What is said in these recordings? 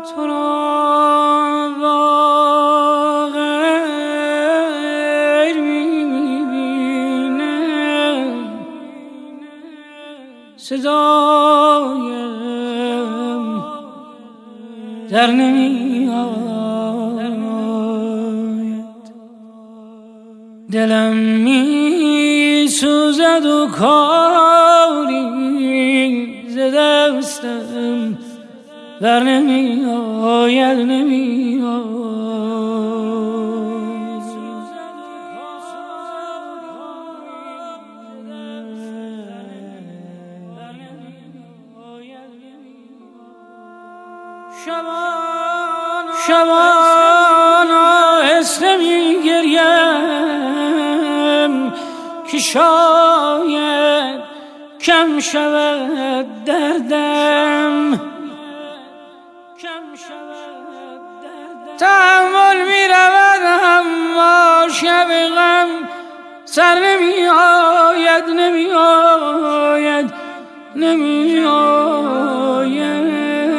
تو را با غیر میبینم، صدایم در نمیآید، دلم میسوزد و کاری ز دستم بر نمیآید، شبان آهسته میگریم که شاید کم شود دردم، تحمل میرود اما شب غم سر نمیآید، نمیآید، نمیآید.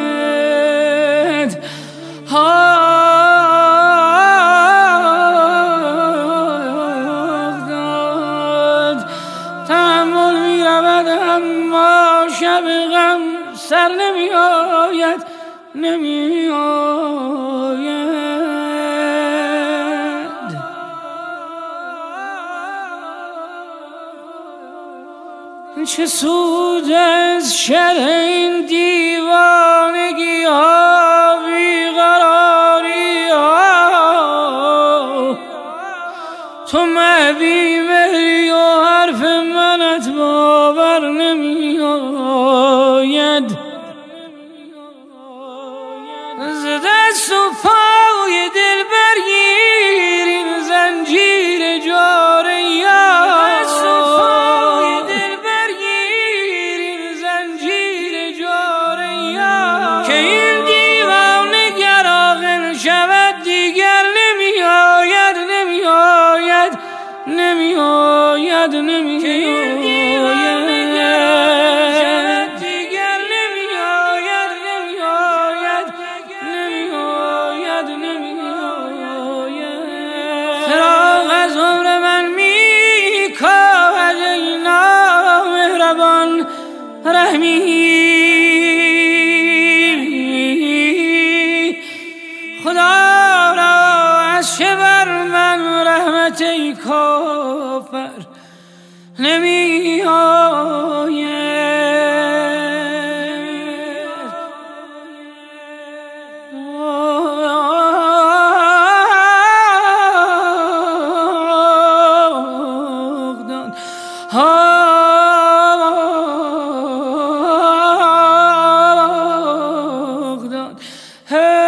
تحمل میرود اما شب غم سر نمیآید، نمیآید. چه سود از شر این دیوانگی ها، بیقراری ها، تو مبیمری و حرف منت باور نمیآید، ز دست و پای دل برگیر این زنجیر جاره یار، که این دیوانه گر عاقل شود دیگر نمیآید، نمیآید، نمیآید، نمیآید، دیگر نمیآید، نمیآید، نمیآید، نمیآید. فراق از عمر من میکاهد ای نامهربان رحمی، خدا را از چه بر من رحمت ای کافر نمی آید. Hey